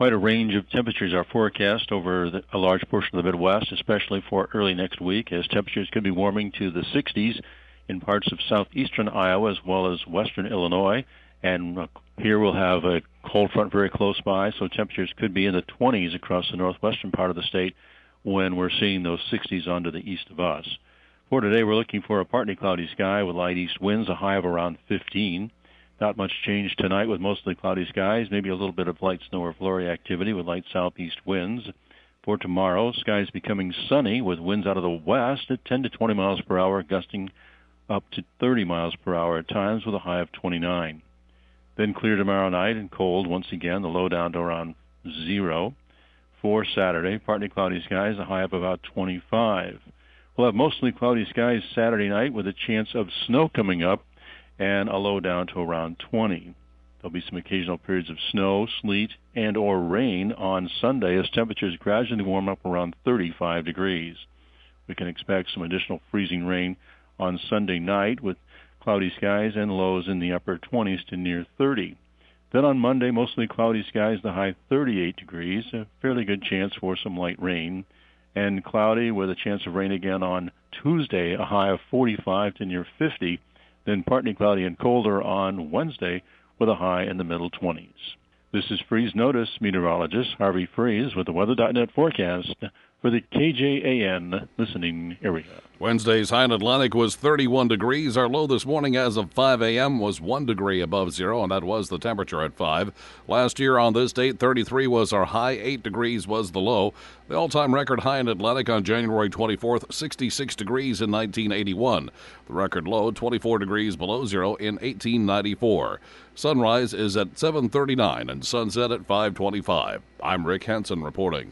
Quite a range of temperatures are forecast over a large portion of the Midwest, especially for early next week, as temperatures could be warming to the 60s in parts of southeastern Iowa as well as western Illinois. And here we'll have a cold front very close by, so temperatures could be in the 20s across the northwestern part of the state when we're seeing those 60s onto the east of us. For today, we're looking for a partly cloudy sky with light east winds, a high of around 15. Not much change tonight with mostly cloudy skies, maybe a little bit of light snow or flurry activity with light southeast winds. For tomorrow, skies becoming sunny with winds out of the west at 10 to 20 miles per hour, gusting up to 30 miles per hour at times with a high of 29. Then clear tomorrow night and cold once again, the low down to around 0. For Saturday, partly cloudy skies, a high of about 25. We'll have mostly cloudy skies Saturday night with a chance of snow coming up and a low down to around 20. There'll be some occasional periods of snow, sleet, and or rain on Sunday as temperatures gradually warm up around 35 degrees. We can expect some additional freezing rain on Sunday night with cloudy skies and lows in the upper 20s to near 30. Then on Monday, mostly cloudy skies, the high 38 degrees, a fairly good chance for some light rain. And cloudy with a chance of rain again on Tuesday, a high of 45 to near 50. Then partly cloudy and colder on Wednesday with a high in the middle 20s. This is Freeze Notice meteorologist Harvey Freeze with the Weather.net forecast for the KJAN listening area. Wednesday's high in Atlantic was 31 degrees. Our low this morning as of 5 a.m. was 1 degree above zero, and that was the temperature at 5. Last year on this date, 33 was our high, 8 degrees was the low. The all-time record high in Atlantic on January 24th, 66 degrees in 1981. The record low, 24 degrees below zero in 1894. Sunrise is at 7:39 and sunset at 5:25. I'm Rick Hansen reporting.